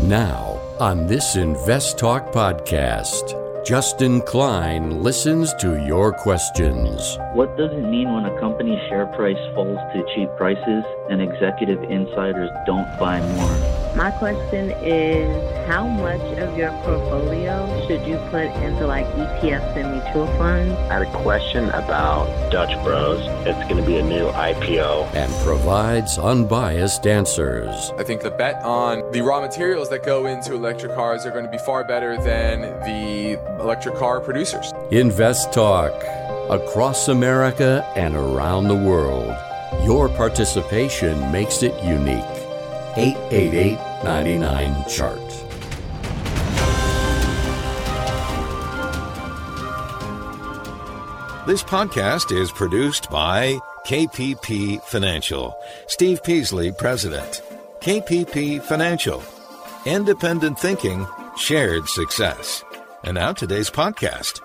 Now, on this Invest Talk podcast, Justin Klein listens to your questions. What does it mean when a company's share price falls to cheap prices and executive insiders don't buy more? My question is, how much of your portfolio should you put into like ETFs and mutual funds? I had a question about Dutch Bros. It's going to be a new IPO. And provides unbiased answers. I think the bet on the raw materials that go into electric cars are going to be far better than the electric car producers. Invest Talk. Across America and around the world. Your participation makes it unique. 888-99-CHART. This podcast is produced by KPP Financial. Steve Peasley, President. KPP Financial. Independent thinking, shared success. And now today's podcast.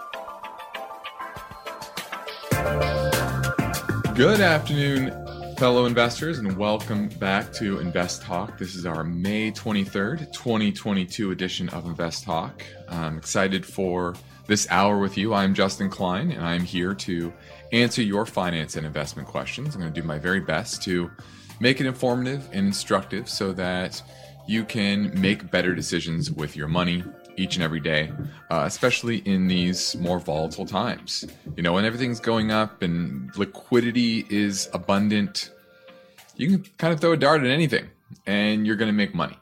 Good afternoon, fellow investors, and welcome back to Invest Talk. This is our May 23rd, 2022 edition of Invest Talk. I'm excited for this hour with you. I'm Justin Klein, and I'm here to answer your finance and investment questions. I'm going to do my very best to make it informative and instructive so that you can make better decisions with your money each and every day, especially in these more volatile times. You know, when everything's going up and liquidity is abundant, you can kind of throw a dart at anything and you're going to make money.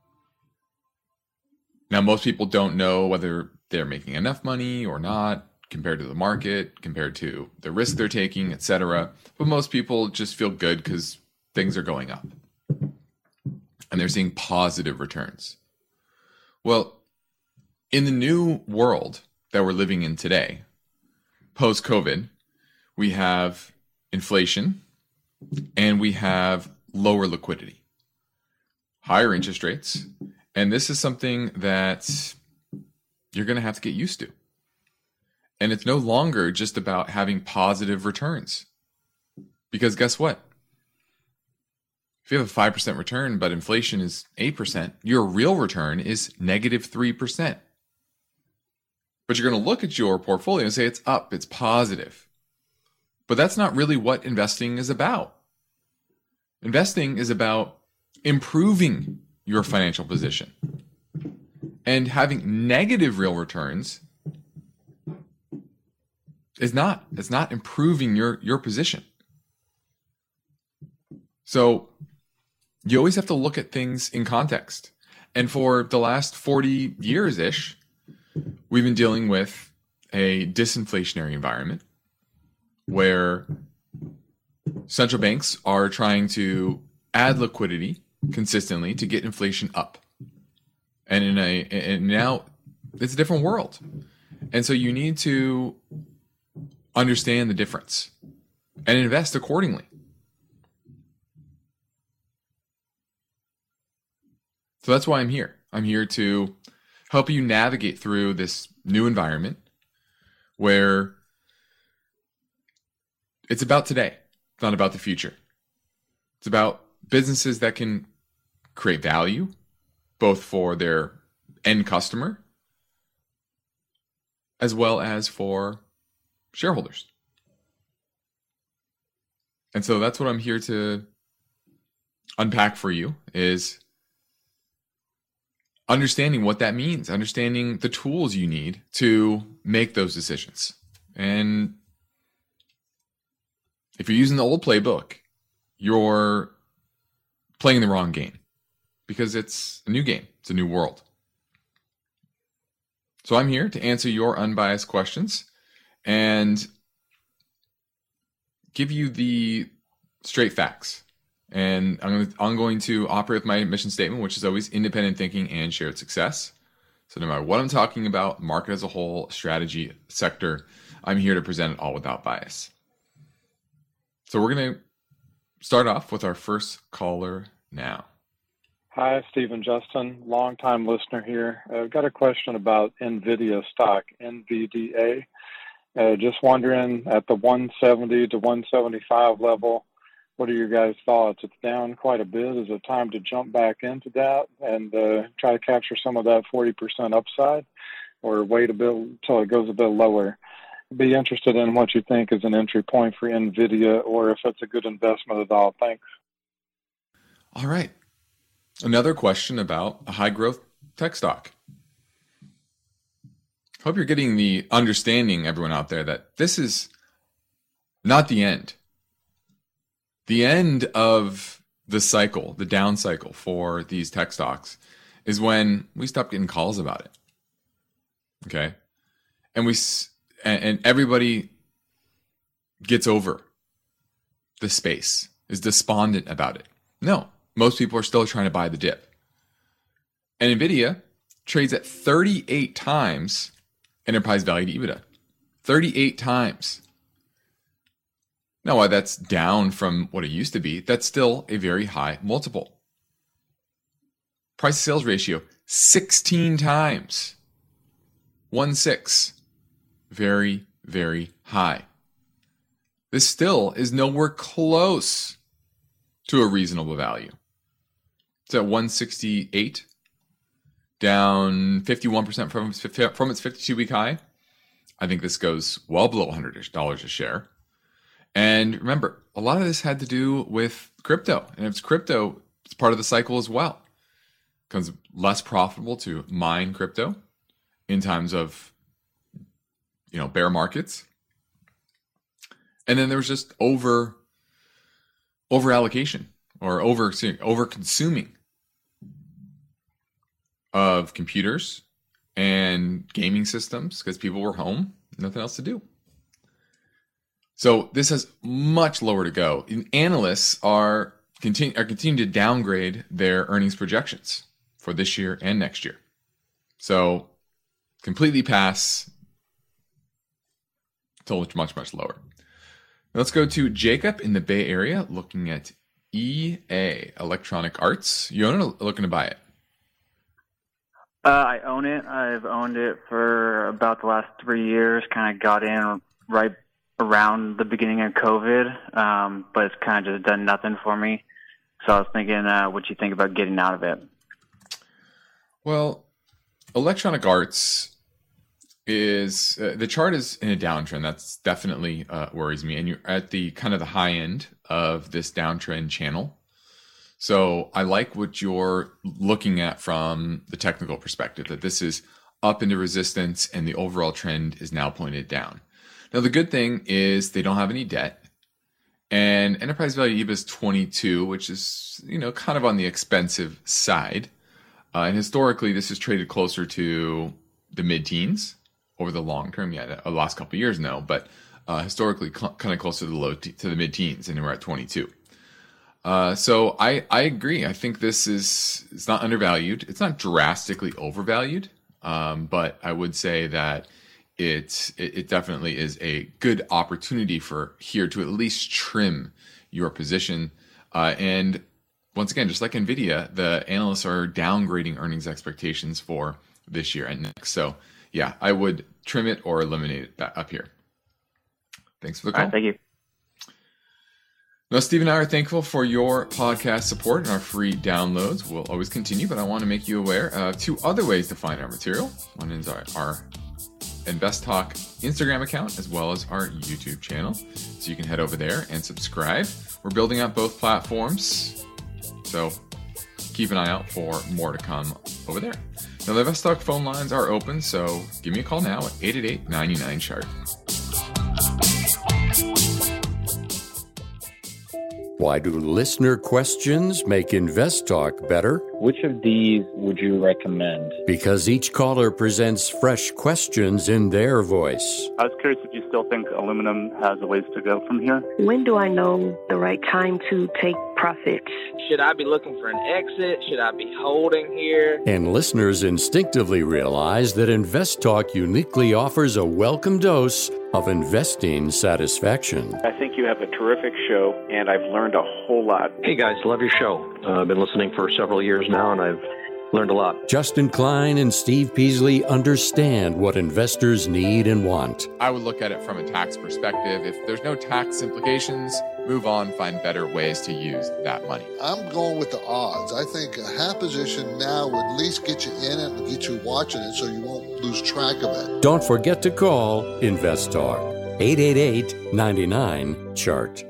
Now, most people don't know whether they're making enough money or not compared to the market, compared to the risk they're taking, etc. But most people just feel good because things are going up and they're seeing positive returns. Well, in the new world that we're living in today, post-COVID, we have inflation and we have lower liquidity, higher interest rates, and this is something that you're going to have to get used to. And it's no longer just about having positive returns. Because guess what? If you have a 5% return, but inflation is 8%, your real return is negative 3%. But you're going to look at your portfolio and say it's up, it's positive. But that's not really what investing is about. Investing is about improving your financial position. And having negative real returns is not. It's not improving your position. So you always have to look at things in context. And for the last 40 years-ish, we've been dealing with a disinflationary environment where central banks are trying to add liquidity consistently to get inflation up. And now it's a different world. And so you need to understand the difference and invest accordingly. So that's why I'm here. I'm here to help you navigate through this new environment where it's about today. It's not about the future. It's about businesses that can create value, both for their end customer as well as for shareholders. And so that's what I'm here to unpack for you, is understanding what that means, understanding the tools you need to make those decisions. And if you're using the old playbook, you're playing the wrong game because it's a new game. It's a new world. So I'm here to answer your unbiased questions and give you the straight facts. And I'm going to operate with my mission statement, which is always independent thinking and shared success. So no matter what I'm talking about, market as a whole, strategy, sector, I'm here to present it all without bias. So we're going to start off with our first caller now. Hi, Stephen Justin, longtime listener here. I've got a question about NVIDIA stock, NVDA. Just wondering, at the 170 to 175 level, What are your guys' thoughts? It's down quite a bit. Is it time to jump back into that and try to capture some of that 40% upside, or wait a bit until it goes a bit lower? Be interested in what you think is an entry point for NVIDIA, or if it's a good investment at all. Thanks. All right. Another question about a high growth tech stock. Hope you're getting the understanding, everyone out there, that this is not the end. The end of the cycle, the down cycle for these tech stocks, is when we stop getting calls about it. Okay? And everybody gets over the space, is despondent about it. No, most people are still trying to buy the dip. And NVIDIA trades at 38 times enterprise value to EBITDA. 38 times. Now, while that's down from what it used to be, that's still a very high multiple. Price to sales ratio, 16 times. 1.6. Very, very high. This still is nowhere close to a reasonable value. It's at 168, down 51% from its 52-week high. I think this goes well below $100 a share. And remember, a lot of this had to do with crypto. And if it's crypto, it's part of the cycle as well. It becomes less profitable to mine crypto in times of bear markets. And then there was just over allocation or over consuming of computers and gaming systems because people were home, nothing else to do. So this has much lower to go. And analysts are continuing to downgrade their earnings projections for this year and next year. So completely pass till it's much, much lower. Now let's go to Jacob in the Bay Area looking at EA, Electronic Arts. You own it or looking to buy it? I own it. I've owned it for about the last 3 years. Kind of got in right around the beginning of COVID, but it's kind of just done nothing for me. So I was thinking, what you think about getting out of it? Well, Electronic Arts is the chart is in a downtrend. That's definitely worries me. And you're at the kind of the high end of this downtrend channel. So I like what you're looking at from the technical perspective, that this is up into resistance and the overall trend is now pointed down. Now, the good thing is they don't have any debt, and enterprise value EBITDA is 22, which is, kind of on the expensive side. And historically, this is traded closer to the mid-teens over the long term. Yeah, the last couple of years, no, but historically kind of closer to the mid-teens, and we're at 22. So I agree. I think it's not undervalued. It's not drastically overvalued, but I would say that it definitely is a good opportunity for here to at least trim your position. And once again, just like NVIDIA, the analysts are downgrading earnings expectations for this year and next. So yeah, I would trim it or eliminate it up here. Thanks for the call. All right, thank you. Now, Steve and I are thankful for your podcast support and our free downloads. We'll always continue, but I want to make you aware of 2 other ways to find our material. One is our InvestTalk Instagram account, as well as our YouTube channel. So you can head over there and subscribe. We're building out both platforms, so keep an eye out for more to come over there. Now, the InvestTalk phone lines are open, so give me a call now at 888-99-CHART. Why do listener questions make InvestTalk better? Which of these would you recommend? Because each caller presents fresh questions in their voice. I was curious if you still think aluminum has a ways to go from here. When do I know the right time to take profits? Should I be looking for an exit? Should I be holding here? And listeners instinctively realize that InvestTalk uniquely offers a welcome dose of investing satisfaction. I think you have a terrific show, and I've learned a whole lot. Hey guys, love your show. I've been listening for several years now, and I've Learned a lot. Justin Klein and Steve Peasley understand what investors need and want. I would look at it from a tax perspective. If there's no tax implications, move on, find better ways to use that money. I'm going with the odds. I think a half position now would at least get you in it and get you watching it so you won't lose track of it. Don't forget to call Invest Talk, 888-99-CHART.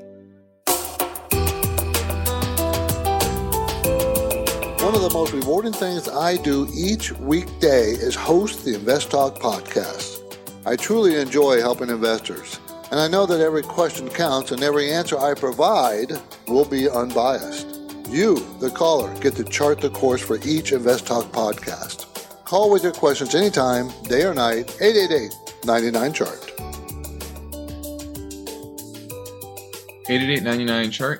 One of the most rewarding things I do each weekday is host the Invest Talk podcast. I truly enjoy helping investors, and I know that every question counts and every answer I provide will be unbiased. You, the caller, get to chart the course for each Invest Talk podcast. Call with your questions anytime, day or night, 888-99-CHART. 888-99-CHART,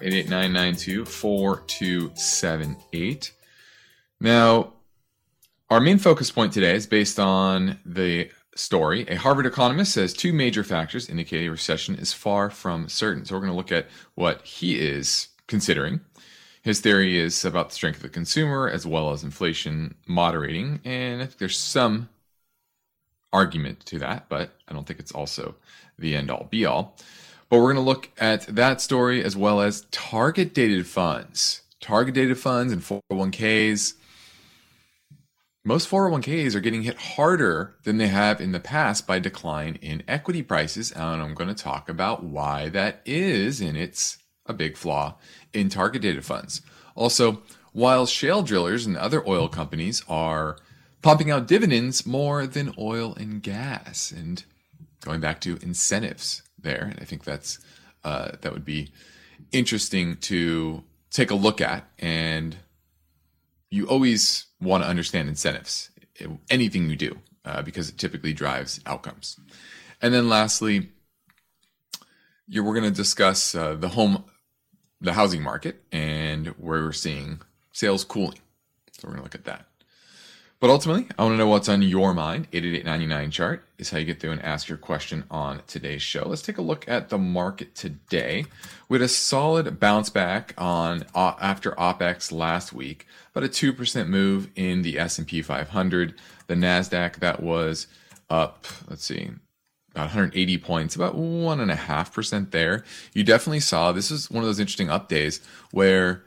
888-992-4278. Now, our main focus point today is based on the story. A Harvard economist says two major factors indicate a recession is far from certain. So we're going to look at what he is considering. His theory is about the strength of the consumer as well as inflation moderating. And I think there's some argument to that, but I don't think it's also the end-all be-all. But we're going to look at that story as well as target-dated funds. Target-dated funds and 401ks. Most 401ks are getting hit harder than they have in the past by decline in equity prices, and I'm going to talk about why that is, and it's a big flaw in target-dated funds. Also, while shale drillers and other oil companies are pumping out dividends more than oil and gas, and going back to incentives there, and I think that would be interesting to take a look at, and you always want to understand incentives, anything you do, because it typically drives outcomes. And then lastly, we're going to discuss the housing market and where we're seeing sales cooling. So we're going to look at that. But ultimately, I want to know what's on your mind. 888-99-CHART is how you get through and ask your question on today's show. Let's take a look at the market today. We had a solid bounce back after OPEX last week, about a 2% move in the S&P 500. The NASDAQ, that was up, about 180 points, about 1.5% there. You definitely saw, this is one of those interesting up days where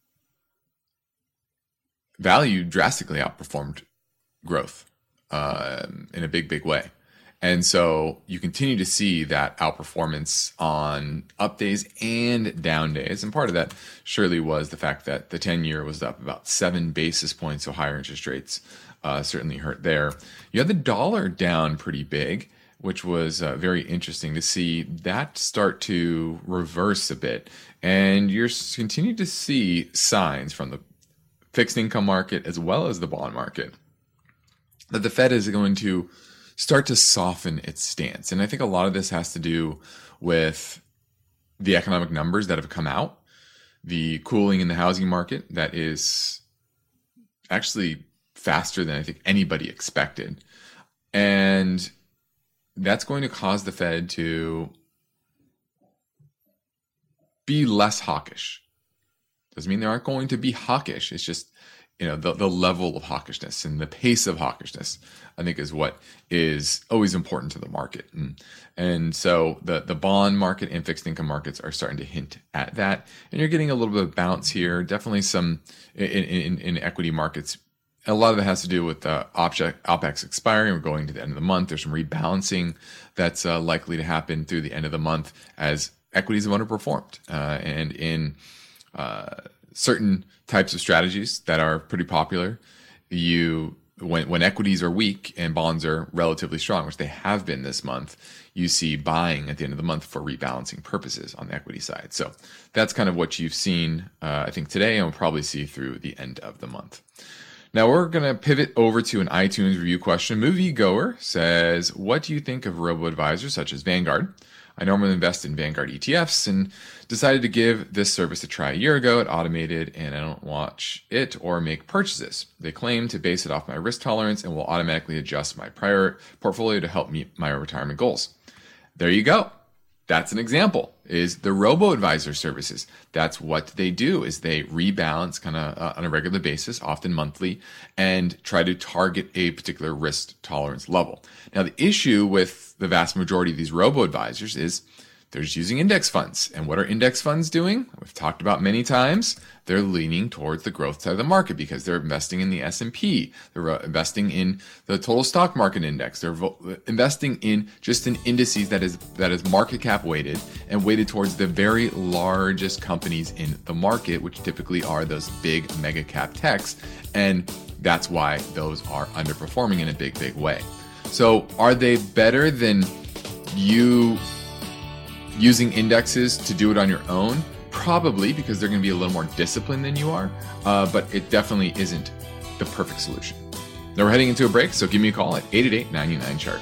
value drastically outperformed growth in a big way. And so you continue to see that outperformance on up days and down days. And part of that surely was the fact that the 10-year was up about 7 basis points, so higher interest rates certainly hurt there. You had the dollar down pretty big, which was very interesting to see that start to reverse a bit. And you're continuing to see signs from the fixed income market as well as the bond market that the Fed is going to start to soften its stance. And I think a lot of this has to do with the economic numbers that have come out, the cooling in the housing market that is actually faster than I think anybody expected. And that's going to cause the Fed to be less hawkish. Doesn't mean they aren't going to be hawkish. It's just, the level of hawkishness and the pace of hawkishness, I think, is what is always important to the market. And so the bond market and fixed income markets are starting to hint at that. And you're getting a little bit of bounce here. Definitely some in equity markets. A lot of it has to do with OPEX expiring. We're going to the end of the month. There's some rebalancing that's likely to happen through the end of the month as equities have underperformed. And in certain types of strategies that are pretty popular, when equities are weak and bonds are relatively strong, which they have been this month, you see buying at the end of the month for rebalancing purposes on the equity side. So that's kind of what you've seen, I think, today, and we'll probably see through the end of the month. Now we're going to pivot over to an iTunes review question. Moviegoer says, what do you think of robo-advisors such as Vanguard? I normally invest in Vanguard ETFs and decided to give this service a try a year ago. It automated and I don't watch it or make purchases. They claim to base it off my risk tolerance and will automatically adjust my prior portfolio to help meet my retirement goals. There you go. That's an example. is the robo-advisor services. That's what they do, is they rebalance kind of on a regular basis, often monthly, and try to target a particular risk tolerance level. Now, the issue with the vast majority of these robo-advisors is they're just using index funds. And what are index funds doing? We've talked about many times. They're leaning towards the growth side of the market because they're investing in the S&P. They're investing in the total stock market index. They're investing in just an indices that is market cap weighted and weighted towards the very largest companies in the market, which typically are those big mega cap techs. And that's why those are underperforming in a big, big way. So are they better than you using indexes to do it on your own? Probably, because they're going to be a little more disciplined than you are, but it definitely isn't the perfect solution. Now we're heading into a break, so give me a call at 888-99-CHART.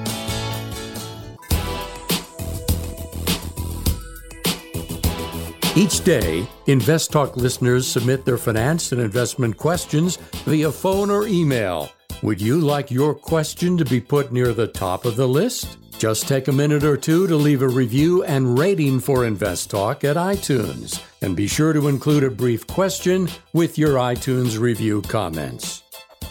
Each day, Invest Talk listeners submit their finance and investment questions via phone or email. Would you like your question to be put near the top of the list? Just take a minute or two to leave a review and rating for Invest Talk at iTunes. And be sure to include a brief question with your iTunes review comments.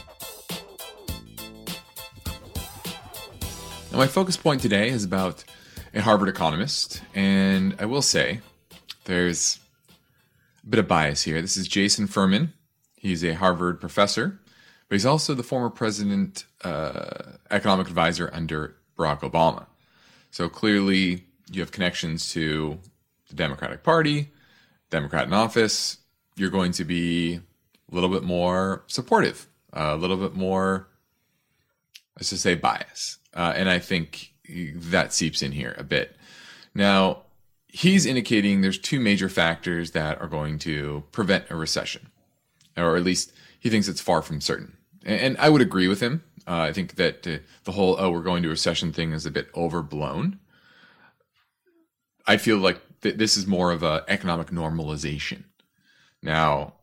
Now, my focus point today is about a Harvard economist. And I will say there's a bit of bias here. This is Jason Furman. He's a Harvard professor, but he's also the former president, economic advisor under Barack Obama. So clearly you have connections to the Democratic Party, Democrat in office. You're going to be a little bit more supportive, a little bit more, let's just say, bias. And I think that seeps in here a bit. Now, he's indicating there's two major factors that are going to prevent a recession, or at least he thinks it's far from certain. And I would agree with him. I think that the whole, we're going to a recession thing is a bit overblown. I feel like this is more of an economic normalization. Now,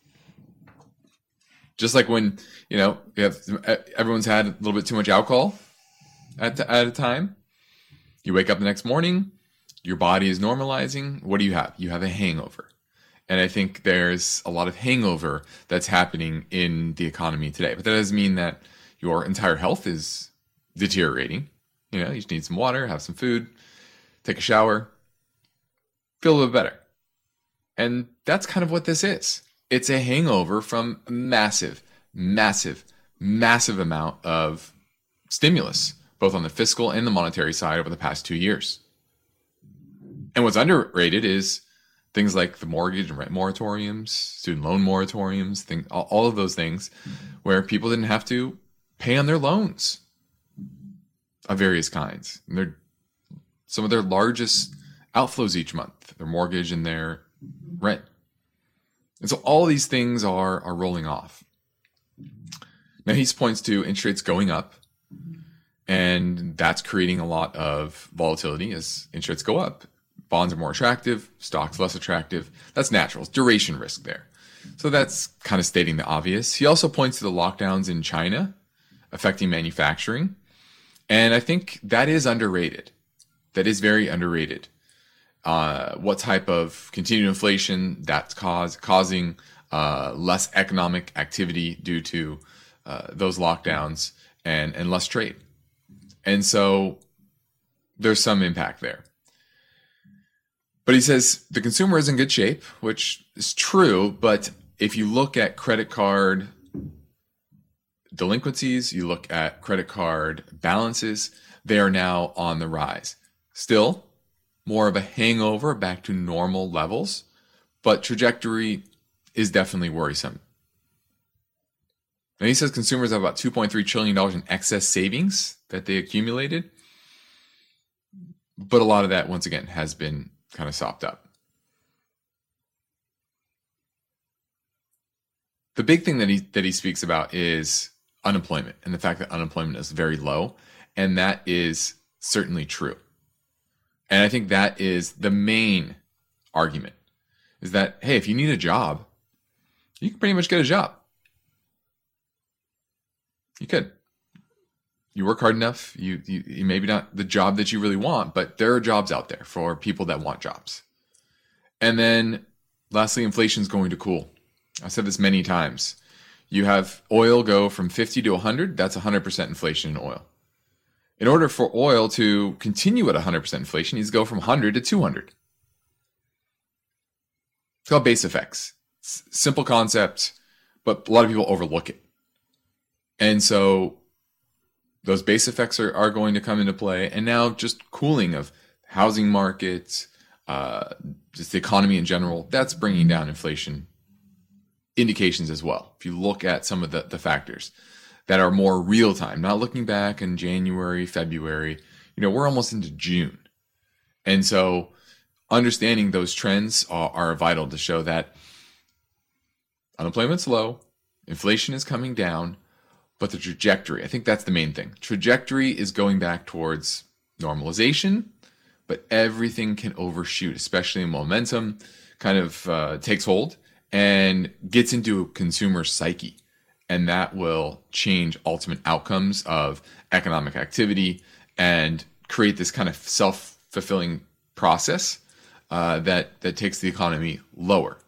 just like when, everyone's had a little bit too much alcohol at a time, you wake up the next morning, your body is normalizing. What do you have? You have a hangover. And I think there's a lot of hangover that's happening in the economy today. But that doesn't mean that your entire health is deteriorating. You just need some water, have some food, take a shower, feel a little bit better. And that's kind of what this is. It's a hangover from a massive, massive, massive amount of stimulus, both on the fiscal and the monetary side over the past 2 years. And what's underrated is things like the mortgage and rent moratoriums, student loan moratoriums, all of those things where people didn't have to pay on their loans of various kinds. And they're some of their largest outflows each month, their mortgage and their rent. And so all these things are rolling off. Now he points to interest rates going up, and that's creating a lot of volatility as interest rates go up. Bonds are more attractive, stocks less attractive. That's natural. It's duration risk there. So that's kind of stating the obvious. He also points to the lockdowns in China affecting manufacturing. And I think that is underrated. That is very underrated. What type of continued inflation that's causing less economic activity due to those lockdowns and less trade. And so there's some impact there. But he says the consumer is in good shape, which is true. But if you look at credit card delinquencies, you look at credit card balances, they are now on the rise. Still, more of a hangover back to normal levels, but trajectory is definitely worrisome. Now he says consumers have about $2.3 trillion in excess savings that they accumulated. But a lot of that, once again, has been kind of sopped up. The big thing that he speaks about is unemployment and the fact that unemployment is very low. And that is certainly true. And I think that is the main argument, is that, hey, if you need a job, you can pretty much get a job. You could. you work hard enough, you maybe not the job that you really want, but there are jobs out there for people that want jobs. And then lastly, inflation is going to cool. I've said this many times. You have oil go from 50 to 100. That's 100% inflation in oil. In order for oil to continue at 100% inflation, it needs to go from 100 to 200. It's called base effects. It's a simple concept, but a lot of people overlook it. And so those base effects are going to come into play. And now just cooling of housing markets, just the economy in general, that's bringing down inflation indications as well. If you look at some of the factors that are more real time, not looking back in January, February, we're almost into June. And so understanding those trends are vital to show that unemployment's low, inflation is coming down, but the trajectory, I think that's the main thing. Trajectory is going back towards normalization, but everything can overshoot, especially when momentum kind of takes hold and gets into a consumer psyche. And that will change ultimate outcomes of economic activity and create this kind of self-fulfilling process that takes the economy lower.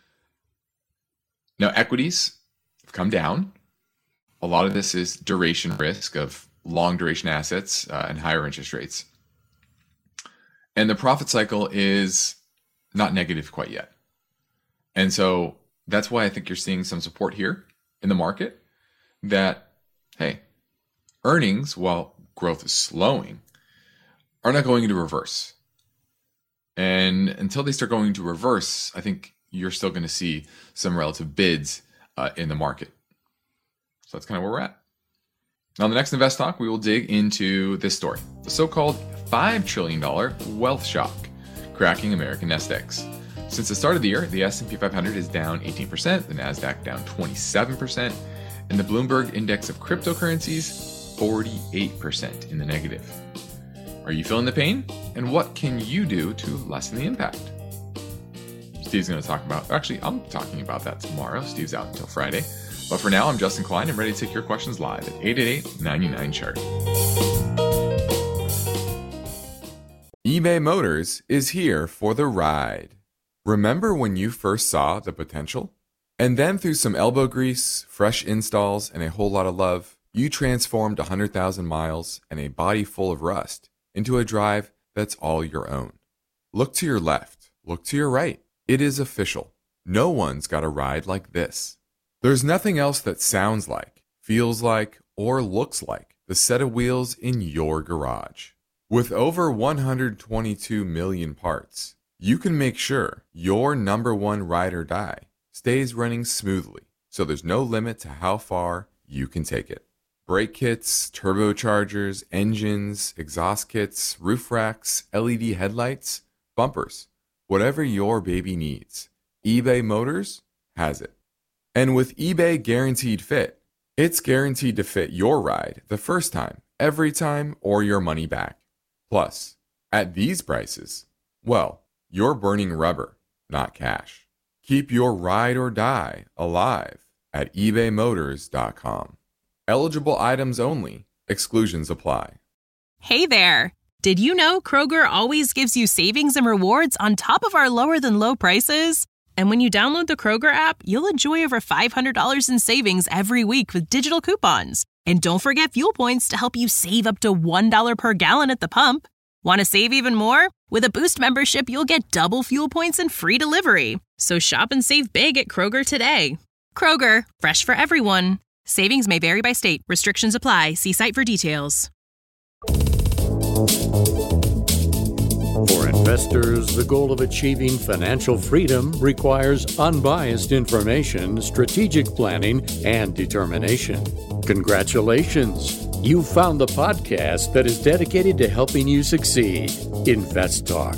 Now, equities have come down. A lot of this is duration risk of long duration assets and higher interest rates. And the profit cycle is not negative quite yet. And so that's why I think you're seeing some support here in the market that, hey, earnings, while growth is slowing, are not going to reverse. And until they start going to reverse, I think you're still going to see some relative bids in the market. So that's kind of where we're at. Now, in the next Invest Talk, we will dig into this story, the so-called $5 trillion wealth shock cracking American nest eggs. Since the start of the year, the S&P 500 is down 18%, the NASDAQ down 27%, and the Bloomberg Index of Cryptocurrencies 48% in the negative. Are you feeling the pain? And what can you do to lessen the impact? Steve's going to talk about, actually, I'm talking about that tomorrow. Steve's out until Friday. But for now, I'm Justin Klein. I'm ready to take your questions live at 888-99-CHART. eBay Motors is here for the ride. Remember when you first saw the potential? And then through some elbow grease, fresh installs, and a whole lot of love, you transformed 100,000 miles and a body full of rust into a drive that's all your own. Look to your left. Look to your right. It is official. No one's got a ride like this. There's nothing else that sounds like, feels like, or looks like the set of wheels in your garage. With over 122 million parts, you can make sure your number one ride or die stays running smoothly, so there's no limit to how far you can take it. Brake kits, turbochargers, engines, exhaust kits, roof racks, LED headlights, bumpers, whatever your baby needs, eBay Motors has it. And with eBay Guaranteed Fit, it's guaranteed to fit your ride the first time, every time, or your money back. Plus, at these prices, well, you're burning rubber, not cash. Keep your ride or die alive at ebaymotors.com. Eligible items only. Exclusions apply. Hey there! Did you know Kroger always gives you savings and rewards on top of our lower than low prices? And when you download the Kroger app, you'll enjoy over $500 in savings every week with digital coupons. And don't forget fuel points to help you save up to $1 per gallon at the pump. Want to save even more? With a Boost membership, you'll get double fuel points and free delivery. So shop and save big at Kroger today. Kroger, fresh for everyone. Savings may vary by state. Restrictions apply. See site for details. For investors, the goal of achieving financial freedom requires unbiased information, strategic planning, and determination. Congratulations! You've found the podcast that is dedicated to helping you succeed. Invest Talk.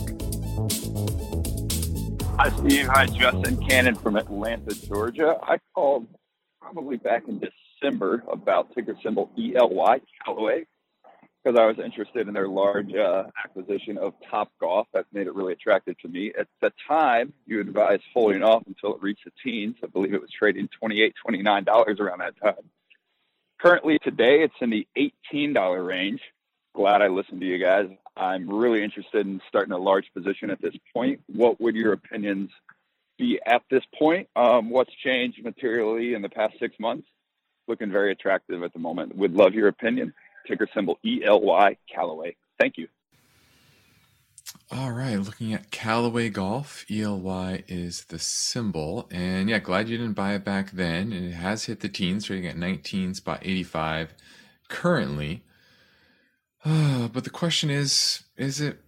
Hi, Steve. Hi, Justin Cannon from Atlanta, Georgia. I called probably back in December about ticker symbol ELY, Callaway, because I was interested in their large acquisition of Topgolf. That made it really attractive to me. At the time, you advised holding off until it reached the teens. I believe it was trading $28, $29 around that time. Currently today, it's in the $18 range. Glad I listened to you guys. I'm really interested in starting a large position at this point. What would your opinions be at this point? What's changed materially in the past 6 months? Looking very attractive at the moment. Would love your opinion. Ticker symbol ELY, Callaway. Thank you. All right, looking at Callaway Golf, ELY is the symbol. And yeah, glad you didn't buy it back then. And it has hit the teens, trading at 19.85 currently. But the question is it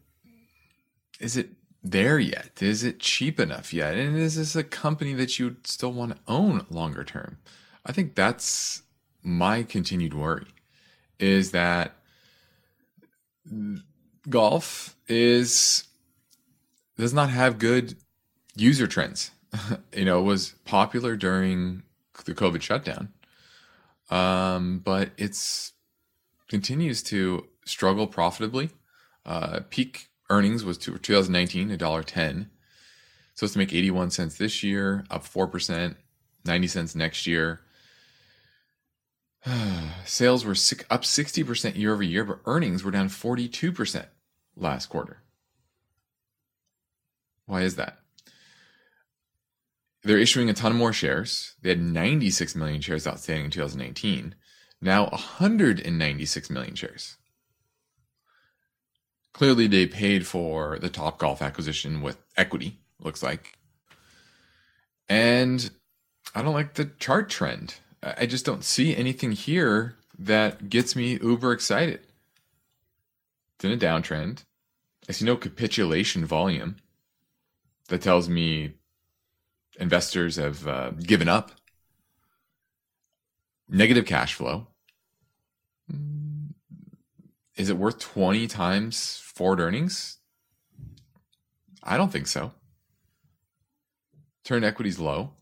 there yet? Is it cheap enough yet? And is this a company that you still want to own longer term? I think that's my continued worry, is that golf does not have good user trends. It was popular during the COVID shutdown, but it's continues to struggle profitably. Peak earnings was 2019, $1.10. Supposed to make 81 cents this year, up 4%, 90 cents next year. Sales were up 60% year over year, but earnings were down 42% last quarter. Why is that? They're issuing a ton more shares. They had 96 million shares outstanding in 2019. Now 196 million shares. Clearly, they paid for the Topgolf acquisition with equity, looks like. And I don't like the chart trend. I just don't see anything here that gets me uber excited. It's in a downtrend. I see no capitulation volume that tells me investors have given up. Negative cash flow. Is it worth 20 times forward earnings? I don't think so. Turn equity's low.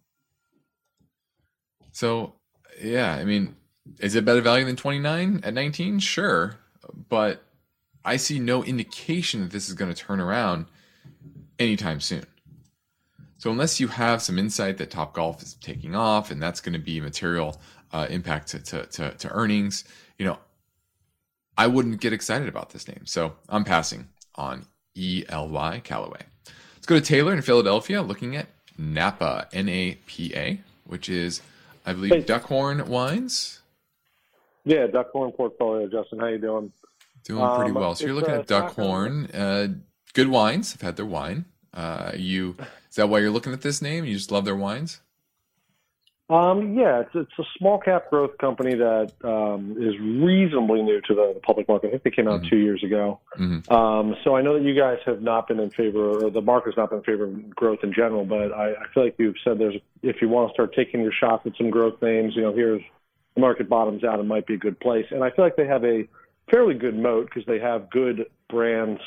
So, yeah, I mean, is it better value than 29 at 19? Sure. But I see no indication that this is going to turn around anytime soon. So unless you have some insight that Topgolf is taking off and that's going to be material impact to earnings, I wouldn't get excited about this name. So I'm passing on ELY, Callaway. Let's go to Taylor in Philadelphia, looking at Napa, N-A-P-A, which is, I believe, Duckhorn Wines. Yeah, Duckhorn portfolio. Justin, how you doing? Doing pretty well. So you're looking at Duckhorn. Good wines. I've had their wine. Is that why you're looking at this name? You just love their wines? Yeah, it's a small cap growth company that is reasonably new to the public market. I think they came out 2 years ago. Mm-hmm. So I know that you guys have not been in favor, or the market's not been in favor of growth in general, but I feel like you've said if you want to start taking your shots at some growth names, here's the market bottoms out, it might be a good place. And I feel like they have a fairly good moat because they have good brands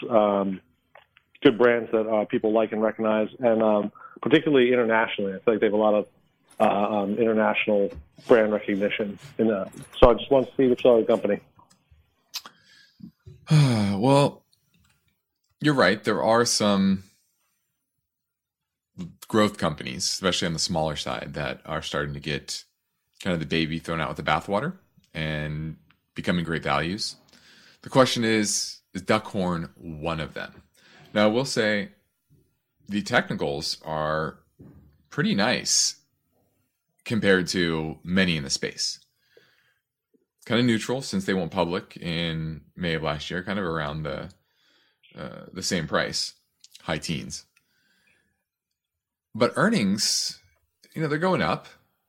that people like and recognize, and particularly internationally. I feel like they have a lot of international brand recognition in that. So I just want to see which other company. Well, you're right. There are some growth companies, especially on the smaller side, that are starting to get kind of the baby thrown out with the bathwater and becoming great values. The question is Duckhorn one of them? Now, I will say the technicals are pretty nice compared to many in the space. Kind of neutral since they went public in May of last year, kind of around the same price, high teens. But earnings, they're going up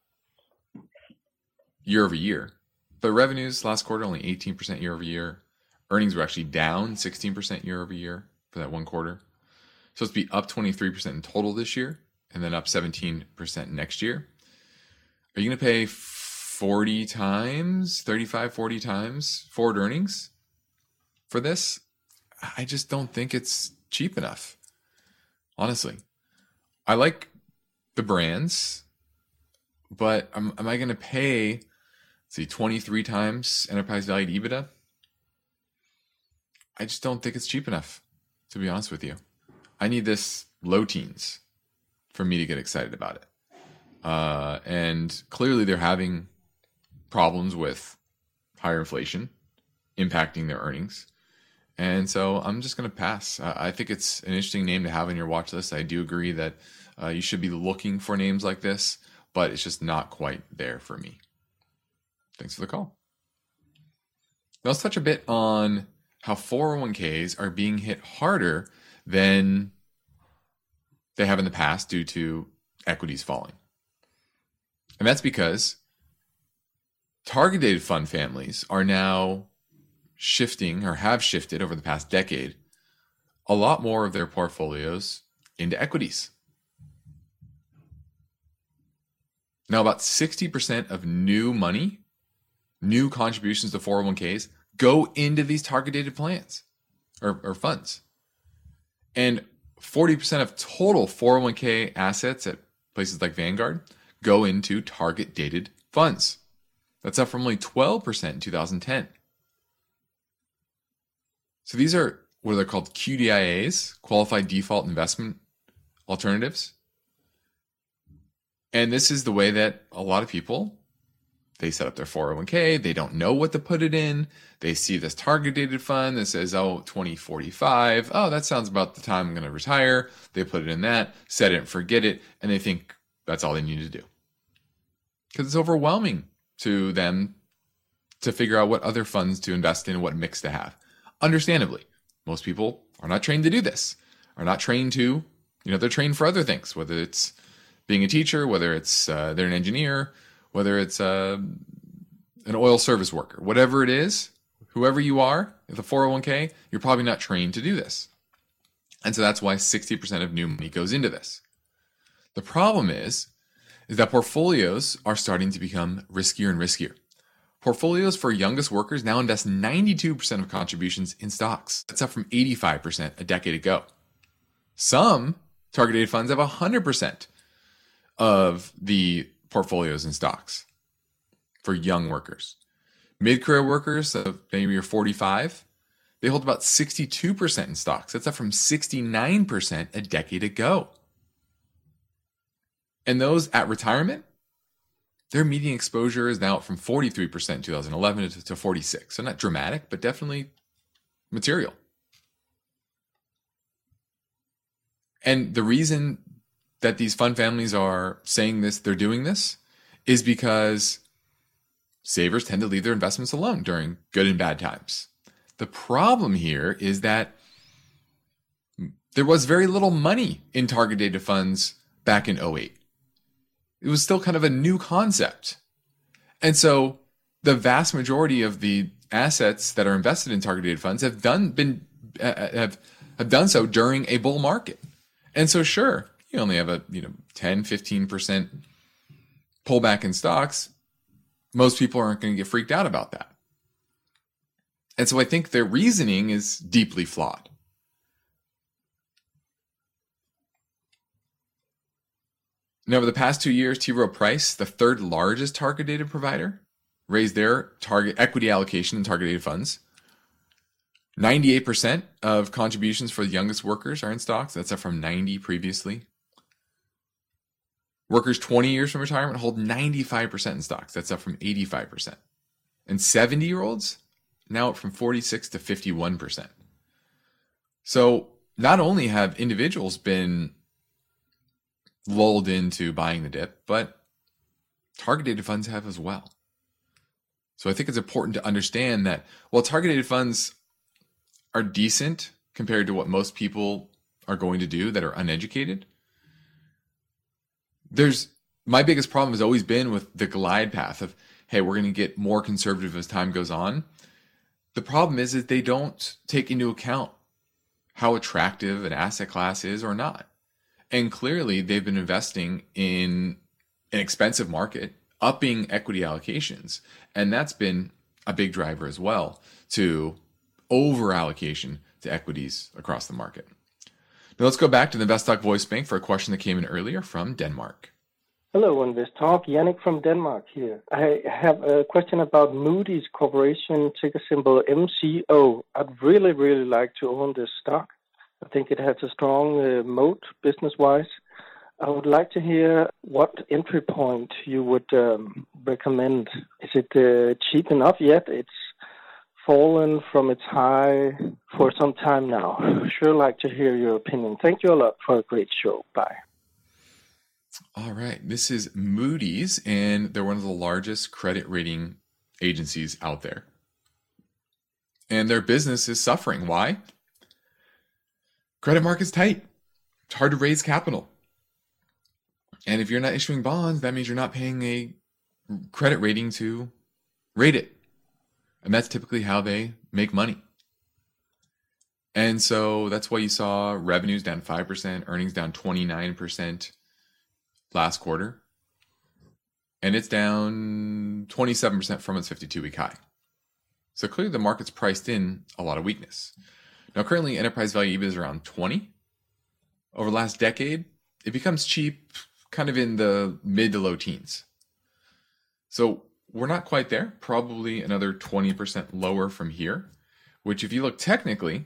year over year. But revenues last quarter only 18% year over year. Earnings were actually down 16% year over year for that one quarter. So it's be up 23% in total this year, and then up 17% next year. Are you going to pay 40 times forward earnings for this? I just don't think it's cheap enough. Honestly, I like the brands, but am I going to pay, 23 times enterprise value to EBITDA? I just don't think it's cheap enough, to be honest with you. I need this low teens for me to get excited about it. And clearly they're having problems with higher inflation impacting their earnings. And so I'm just going to pass. I think it's an interesting name to have on your watch list. I do agree that you should be looking for names like this, but it's just not quite there for me. Thanks for the call. Now let's touch a bit on how 401ks are being hit harder than they have in the past due to equities falling. And that's because target-dated fund families are now shifting, or have shifted over the past decade, a lot more of their portfolios into equities. Now, about 60% of new money, new contributions to 401ks, go into these target-dated plans or funds. And 40% of total 401k assets at places like Vanguard go into target-dated funds. That's up from only 12% in 2010. So these are what are called QDIAs, Qualified Default Investment Alternatives. And this is the way that a lot of people, they set up their 401k. They don't know what to put it in. They see this target-dated fund that says, 2045. Oh, that sounds about the time I'm going to retire. They put it in that, set it and forget it, and they think that's all they need to do. Because it's overwhelming to them to figure out what other funds to invest in, what mix to have. Understandably, most people are not trained to do this, are not trained to, they're trained for other things, whether it's being a teacher, whether it's they're an engineer, whether it's an oil service worker, whatever it is, whoever you are, with a 401k, you're probably not trained to do this. And so that's why 60% of new money goes into this. The problem is that portfolios are starting to become riskier and riskier. Portfolios for youngest workers now invest 92% of contributions in stocks. That's up from 85% a decade ago. Some target-dated funds have 100% of the portfolios in stocks for young workers. Mid-career workers, maybe you're 45, they hold about 62% in stocks. That's up from 69% a decade ago. And those at retirement, their median exposure is now up from 43% in 2011 to 46%. So not dramatic, but definitely material. And the reason that these fund families are saying this, they're doing this, is because savers tend to leave their investments alone during good and bad times. The problem here is that there was very little money in target-dated funds back in 2008. It was still kind of a new concept. And so the vast majority of the assets that are invested in target-dated funds have done so during a bull market. And so sure, you only have a 10-15% pullback in stocks. Most people aren't going to get freaked out about that. And so I think their reasoning is deeply flawed. Now, over the past 2 years, T. Rowe Price, the third largest target-dated provider, raised their target equity allocation in target-dated funds. 98% of contributions for the youngest workers are in stocks. That's up from 90 previously. Workers 20 years from retirement hold 95% in stocks. That's up from 85%. And 70-year-olds, now up from 46 to 51%. So not only have individuals been lulled into buying the dip, but target-dated funds have as well. So I think it's important to understand that while target-dated funds are decent compared to what most people are going to do that are uneducated, my biggest problem has always been with the glide path of, hey, we're going to get more conservative as time goes on. The problem is that they don't take into account how attractive an asset class is or not. And clearly, they've been investing in an expensive market, upping equity allocations. And that's been a big driver as well to over-allocation to equities across the market. Now let's go back to the InvestTalk voice bank for a question that came in earlier from Denmark. Hello, InvestTalk. Yannick from Denmark here. I have a question about Moody's Corporation, ticker symbol MCO. I'd really, really like to own this stock. I think it has a strong moat business-wise. I would like to hear what entry point you would recommend. Is it cheap enough yet? It's fallen from its high for some time now. Sure like to hear your opinion. Thank you a lot for a great show. Bye. All right. This is Moody's, and they're one of the largest credit rating agencies out there. And their business is suffering. Why? Credit market's tight. It's hard to raise capital. And if you're not issuing bonds, that means you're not paying a credit rating to rate it. And that's typically how they make money. And so that's why you saw revenues down 5%, earnings down 29% last quarter. And it's down 27% from its 52-week high. So clearly the market's priced in a lot of weakness. Now currently enterprise value EBIT is around 20. Over the last decade, it becomes cheap kind of in the mid to low teens. So we're not quite there, probably another 20% lower from here, which if you look technically,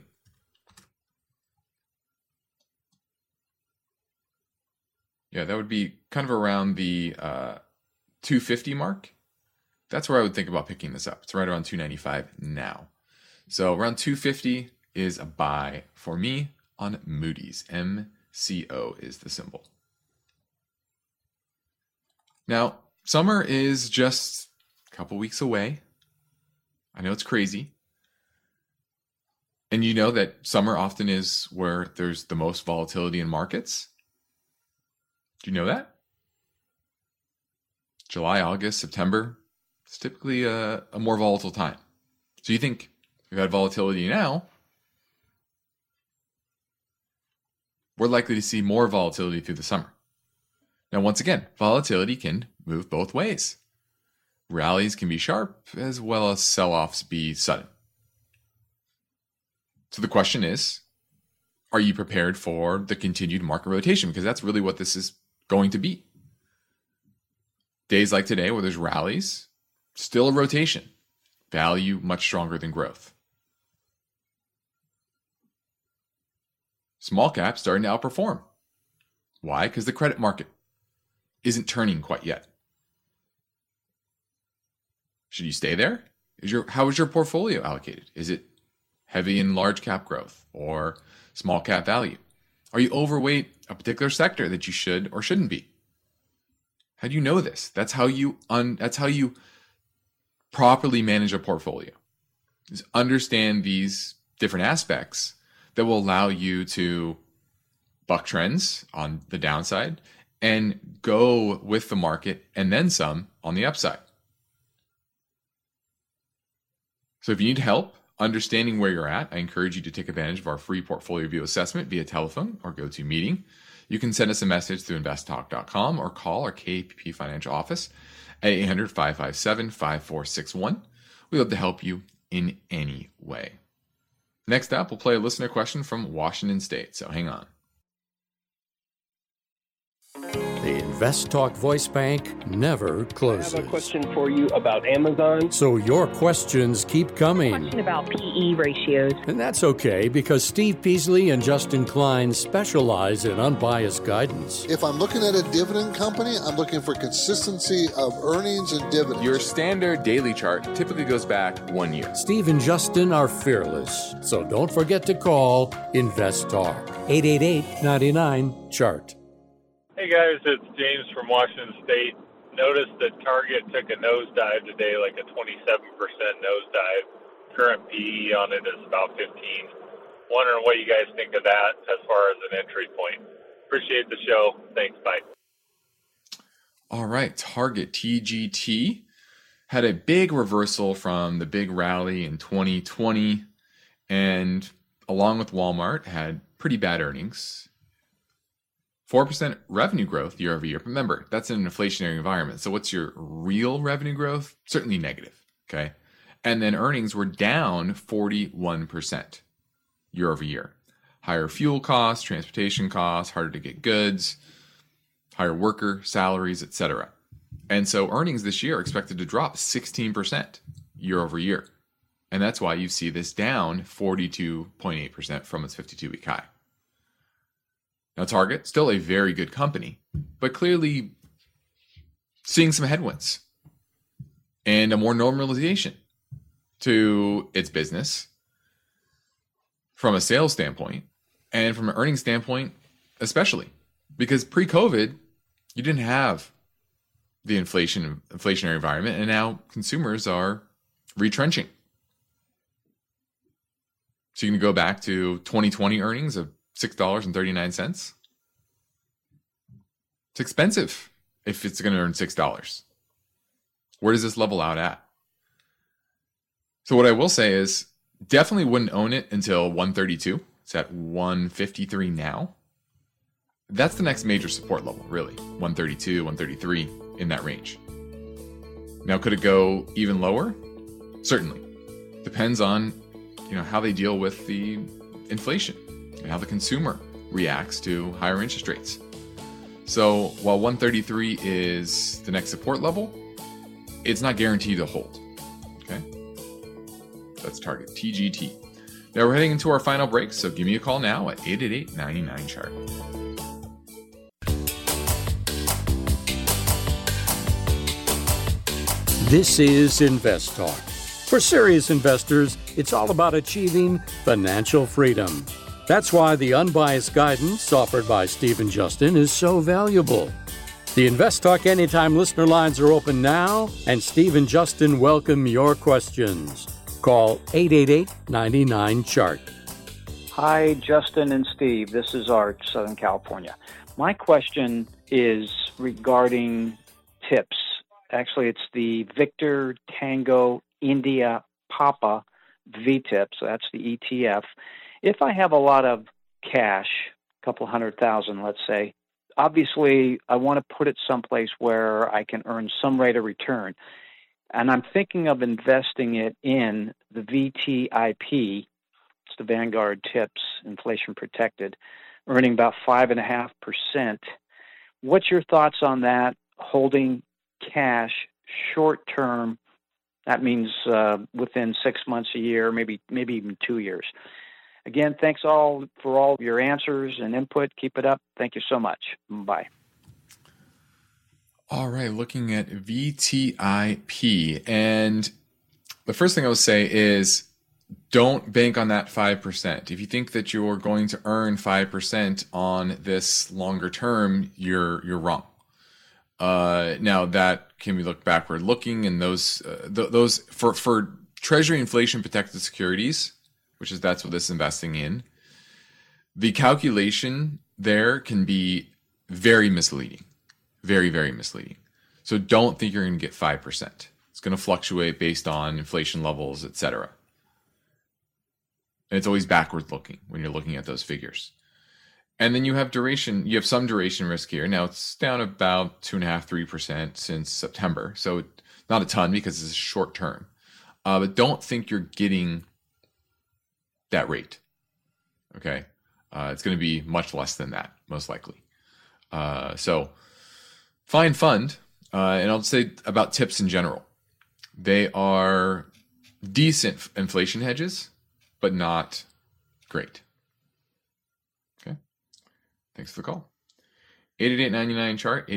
yeah, that would be kind of around the 250 mark. That's where I would think about picking this up. It's right around 295 now. So around 250 is a buy for me on Moody's. MCO is the symbol. Now, summer is just a couple weeks away. I know it's crazy. And you know that summer often is where there's the most volatility in markets. Do you know that? July, August, September, it's typically a more volatile time. So you think we've got volatility now, we're likely to see more volatility through the summer. Now, once again, volatility can move both ways. Rallies can be sharp as well as sell-offs be sudden. So the question is, are you prepared for the continued market rotation? Because that's really what this is going to be. Days like today where there's rallies, still a rotation. Value much stronger than growth. Small cap starting to outperform. Why? Because the credit market isn't turning quite yet. Should you stay there? How is your portfolio allocated? Is it heavy in large cap growth or small cap value? Are you overweight a particular sector that you should or shouldn't be? How do you know this? That's how you properly manage a portfolio. Is understand these different aspects that will allow you to buck trends on the downside and go with the market and then some on the upside. So if you need help understanding where you're at, I encourage you to take advantage of our free portfolio view assessment via telephone or GoToMeeting. You can send us a message through investtalk.com or call our KPP Financial office at 800-557-5461. We'd love to help you in any way. Next up, we'll play a listener question from Washington State, so hang on. The InvestTalk Voice Bank never closes. I have a question for you about Amazon. So your questions keep coming. Question about PE ratios. And that's okay, because Steve Peasley and Justin Klein specialize in unbiased guidance. If I'm looking at a dividend company, I'm looking for consistency of earnings and dividends. Your standard daily chart typically goes back 1 year. Steve and Justin are fearless, so don't forget to call InvestTalk. 888-99-CHART. Hey guys, it's James from Washington State. Noticed that Target took a nosedive today, like a 27% nosedive. Current PE on it is about 15. Wondering what you guys think of that as far as an entry point. Appreciate the show. Thanks. Bye. All right. Target, TGT, had a big reversal from the big rally in 2020, and along with Walmart, had pretty bad earnings. 4% revenue growth year over year. Remember, that's in an inflationary environment. So what's your real revenue growth? Certainly negative. Okay. And then earnings were down 41% year over year. Higher fuel costs, transportation costs, harder to get goods, higher worker salaries, etc. And so earnings this year are expected to drop 16% year over year. And that's why you see this down 42.8% from its 52-week high. Now, Target, still a very good company, but clearly seeing some headwinds and a more normalization to its business from a sales standpoint and from an earnings standpoint, especially because pre-COVID, you didn't have the inflationary environment, and now consumers are retrenching. So you can go back to 2020 earnings of $6.39. It's expensive if it's going to earn $6. Where does this level out at? So what I will say is definitely wouldn't own it until 132. It's at 153 now. That's the next major support level, really. 132, 133, in that range. Now, could it go even lower? Certainly. Depends on, how they deal with the inflation and how the consumer reacts to higher interest rates. So while 133 is the next support level, it's not guaranteed to hold. Okay? That's Target, TGT. Now we're heading into our final break, so give me a call now at 888-99-CHART. This is Invest Talk. For serious investors, it's all about achieving financial freedom. That's why the unbiased guidance offered by Steve and Justin is so valuable. The Invest Talk Anytime listener lines are open now, and Steve and Justin welcome your questions. Call 888-99-CHART. Hi, Justin and Steve. This is Art, Southern California. My question is regarding TIPS. Actually, it's the Victor Tango India Papa VTIP, so that's the ETF. If I have a lot of cash, a couple $100,000, let's say, obviously I want to put it someplace where I can earn some rate of return. And I'm thinking of investing it in the VTIP, it's the Vanguard TIPS, inflation protected, earning about 5.5%. What's your thoughts on that, holding cash short term? That means within 6 months, a year, maybe even 2 years. Again, thanks all for all of your answers and input. Keep it up. Thank you so much. Bye. All right, looking at VTIP. And the first thing I would say is don't bank on that 5%. If you think that you're going to earn 5% on this longer term, you're wrong. Now that can be looked backward looking, and those for Treasury inflation protected securities, that's what this is investing in, the calculation there can be very misleading. Very, very misleading. So don't think you're going to get 5%. It's going to fluctuate based on inflation levels, etc. And it's always backward looking when you're looking at those figures. And then you have duration. You have some duration risk here. Now it's down about 2.5-3% since September. So not a ton because it's short term. But don't think you're getting that rate. Okay. It's going to be much less than that, most likely. So fine fund. And I'll say about TIPS in general. They are decent inflation hedges, but not great. Thanks for the call. 888-99-CHART,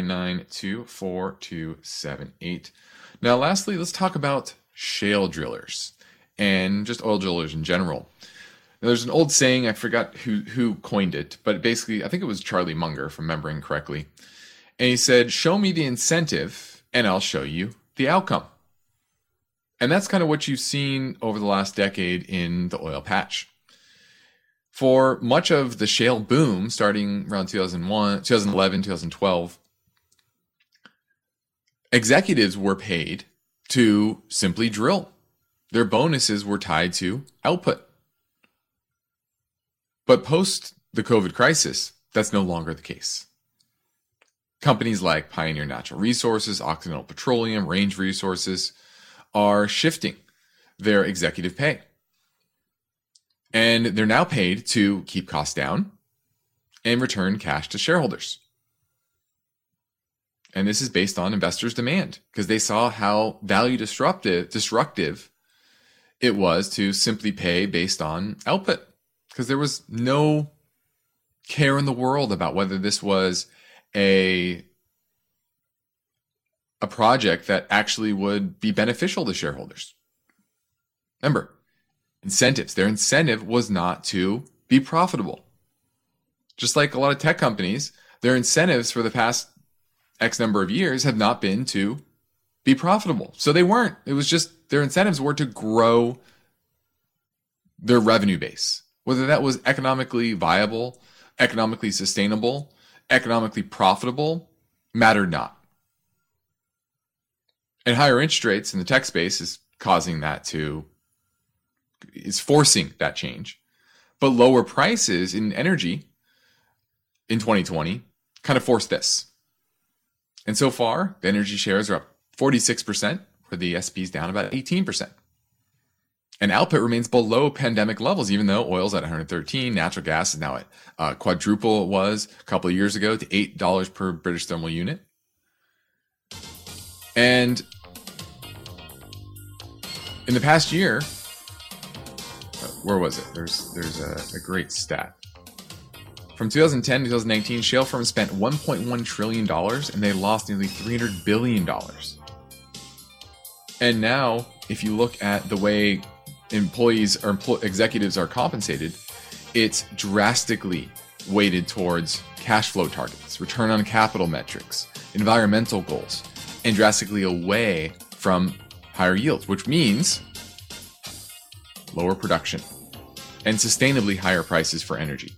888-992-4278. Now, lastly, let's talk about shale drillers and just oil drillers in general. Now, there's an old saying, I forgot who coined it, but basically, I think it was Charlie Munger, if I'm remembering correctly. And he said, show me the incentive, and I'll show you the outcome. And that's kind of what you've seen over the last decade in the oil patch. For much of the shale boom, starting around 2011, 2012, executives were paid to simply drill. Their bonuses were tied to output. But post the COVID crisis, that's no longer the case. Companies like Pioneer Natural Resources, Occidental Petroleum, Range Resources are shifting their executive pay. And they're now paid to keep costs down and return cash to shareholders. And this is based on investors' demand because they saw how value destructive it was to simply pay based on output because there was no care in the world about whether this was a project that actually would be beneficial to shareholders. Remember, incentives. Their incentive was not to be profitable. Just like a lot of tech companies, their incentives for the past X number of years have not been to be profitable. So they weren't. It was just their incentives were to grow their revenue base. Whether that was economically viable, economically sustainable, economically profitable, mattered not. And higher interest rates in the tech space is forcing that change. But lower prices in energy in 2020 kind of forced this. And so far, the energy shares are up 46%, where the S&P is down about 18%. And output remains below pandemic levels, even though oil's at 113, natural gas is now at quadruple it was a couple of years ago to $8 per British thermal unit. And in the past year, where was it? There's a great stat. From 2010 to 2019, shale firms spent $1.1 trillion and they lost nearly $300 billion. And now, if you look at the way employees or executives are compensated, it's drastically weighted towards cash flow targets, return on capital metrics, environmental goals, and drastically away from higher yields, which means lower production and sustainably higher prices for energy.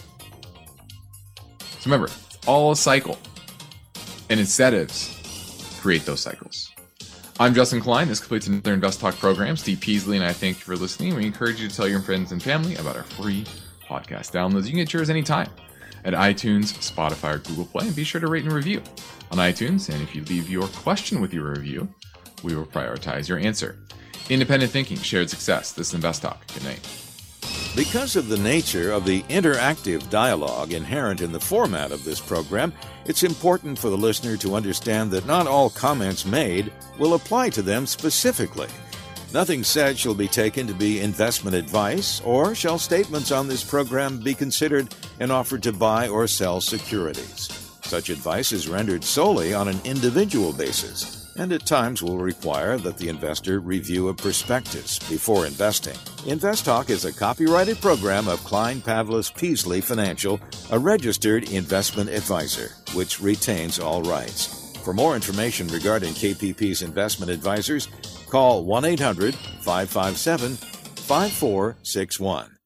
So remember, it's all a cycle, and incentives create those cycles. I'm Justin Klein. This completes another Invest Talk program. Steve Peasley and I thank you for listening. We encourage you to tell your friends and family about our free podcast downloads. You can get yours anytime at iTunes, Spotify, or Google Play. And be sure to rate and review on iTunes. And if you leave your question with your review, we will prioritize your answer. Independent thinking, shared success. This is Invest Talk. Good night. Because of the nature of the interactive dialogue inherent in the format of this program, it's important for the listener to understand that not all comments made will apply to them specifically. Nothing said shall be taken to be investment advice, or shall statements on this program be considered an offer to buy or sell securities. Such advice is rendered solely on an individual basis, and at times will require that the investor review a prospectus before investing. Invest Talk is a copyrighted program of Klein Pavlis Peasley Financial, a registered investment advisor, which retains all rights. For more information regarding KPP's investment advisors, call 1-800-557-5461.